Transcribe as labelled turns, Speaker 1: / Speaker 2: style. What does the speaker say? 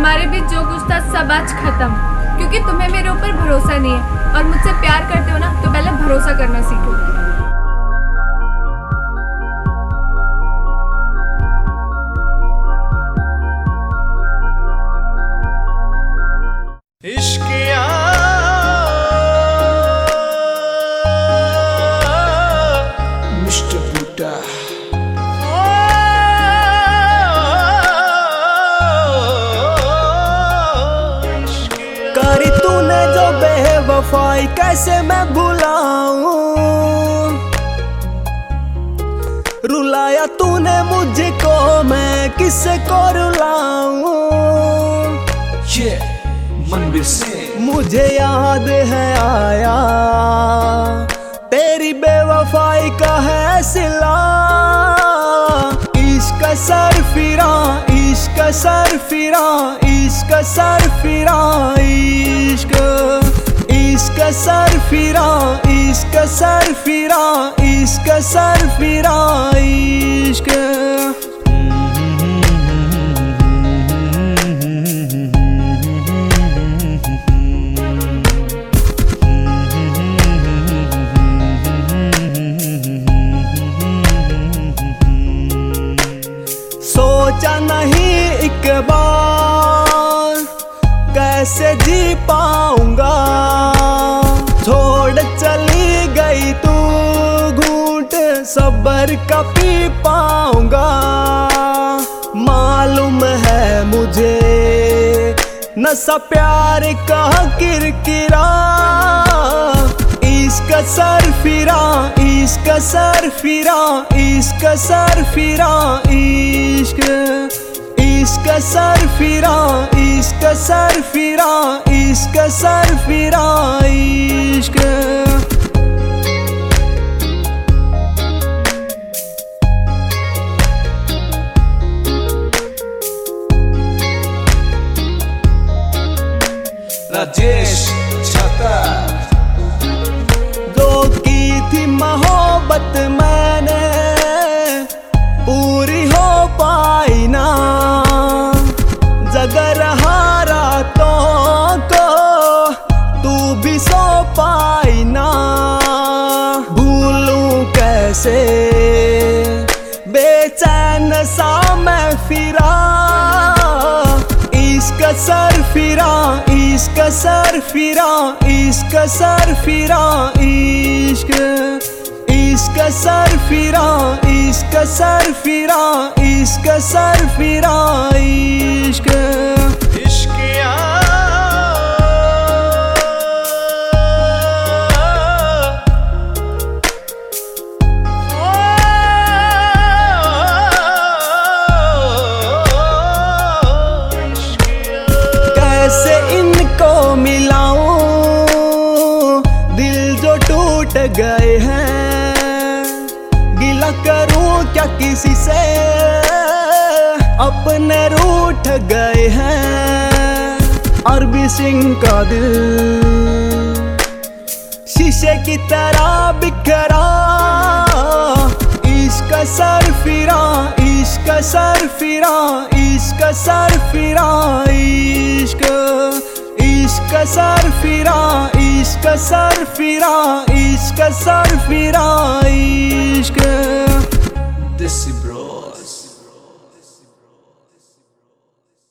Speaker 1: हमारे बीच जो कुछ था सब आज खत्म, क्योंकि तुम्हें मेरे ऊपर भरोसा नहीं है और मुझसे प्यार करते हो ना, तो पहले भरोसा करना सीखो।
Speaker 2: करी तूने जो बेवफाई कैसे मैं भुलाऊं, रुलाया तूने मुझको मैं किससे को रुलाऊं।
Speaker 3: मनवीर सिंह।
Speaker 2: मुझे याद है आया तेरी बेवफाई का है सिला, इश्क सर फिरा, इश्क सर फिरा, इश्क सर फिरा, इश्क इश्क सर फिरा, इश्क सर फिरा, इश्क सर फिरा, इश्क। सोचा नहीं एक बार कैसे जी पाऊंगा, छोड़ चली गई तू घूंट सब्र का पी पाऊंगा। मालूम है मुझे नशा प्यार का किरकिरा, इश्क सर फिरा, इश्क सर फिरा, इश्क सर फिरा, इश्क इश्क सर फिरा, इश्क सर फिरा, इश्क सर फिरा, इश्क।
Speaker 3: राजेश छाता।
Speaker 2: जो की थी मोहब्बत मैंने पूरी हो पाई ना, जगर हारा तो को तू भी सो पाई ना। भूलूं कैसे बेचैन सा मैं फिरा, इश्क सर फिरा, इश्क सर फिरा, इश्क सर फिरा, इश्क इश्क सर फिरा, इश्क सर फिरा, इश्क सर फिरा, इश्क। कैसे इनको मिलाऊं दिल जो टूट गए हैं, गिला करूं क्या किसी से अपने रूठ गए हैं। अरबी सिंह का दिल शीशे की तरह बिखरा, इश्क सर फिरा, इश्क सर फिरा, इश्क सर फिरा, इश्क इश्क सर फिरा, इश्क सर फिरा, इश्क सर